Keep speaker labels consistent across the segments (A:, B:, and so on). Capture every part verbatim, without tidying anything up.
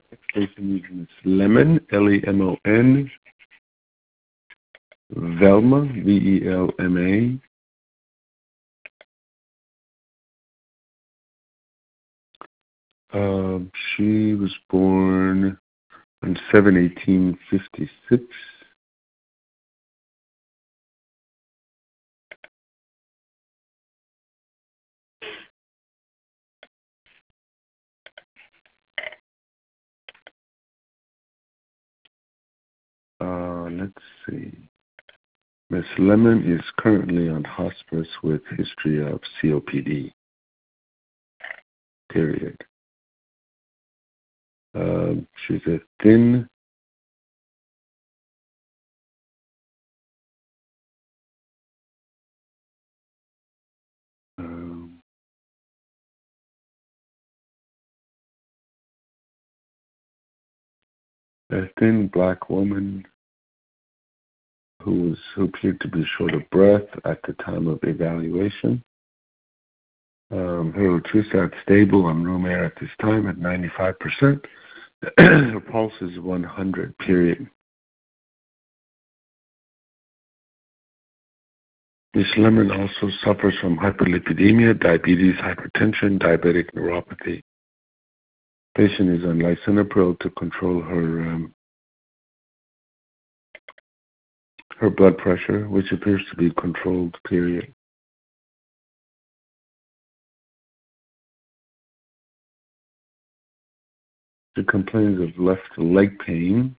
A: Patient name is Lemon, L E M O N. Velma, V E L M A. Uh, she was born on seven eighteen fifty-six. Uh, let's see. Miss Lemon is currently on hospice with history of C O P D. Period. Uh, she's a thin, um, a thin black woman who was who appeared to be short of breath at the time of evaluation. Um, her TrueSat stable on room air at this time at ninety-five percent. Her pulse is one hundred, period. Miss Lemon also suffers from hyperlipidemia, diabetes, hypertension, diabetic neuropathy. Patient is on lisinopril to control her um, her blood pressure, which appears to be controlled, period. She complains of left leg pain.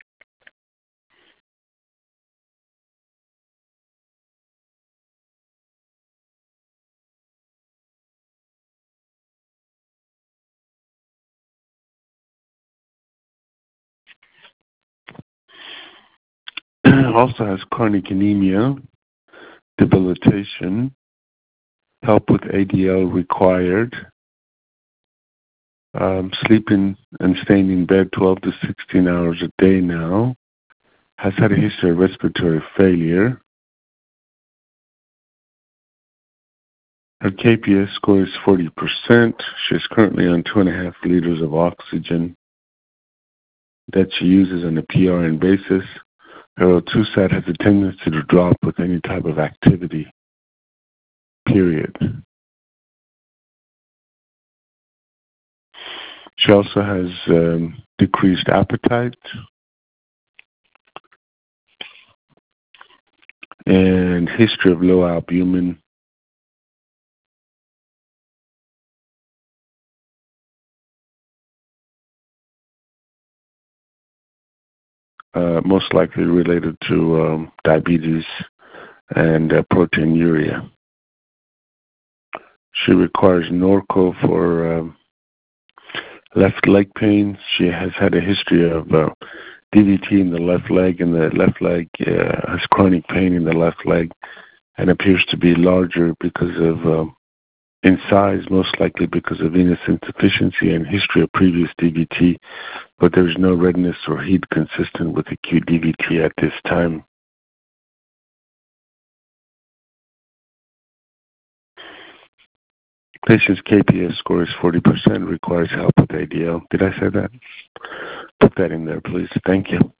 A: Also has chronic anemia, debilitation, help with A D L required, um, sleeping and staying in bed twelve to sixteen hours a day now, has had a history of respiratory failure. Her K P S score is forty percent. She's currently on two and a half liters of oxygen that she uses on a P R N basis. Her TrueSat has a tendency to drop with any type of activity, period. She also has um, decreased appetite and history of low albumin. Uh, most likely related to um, diabetes and uh, proteinuria. She requires Norco for um, left leg pain. She has had a history of uh, D V T in the left leg, and the left leg uh, has chronic pain in the left leg and appears to be larger because of, um, in size, most likely because of venous insufficiency and history of previous D V T, but there's no redness or heat consistent with acute D V T at this time. Patient's K P S score is forty percent, requires help with A D L. Did I say that? Put that in there, please. Thank you.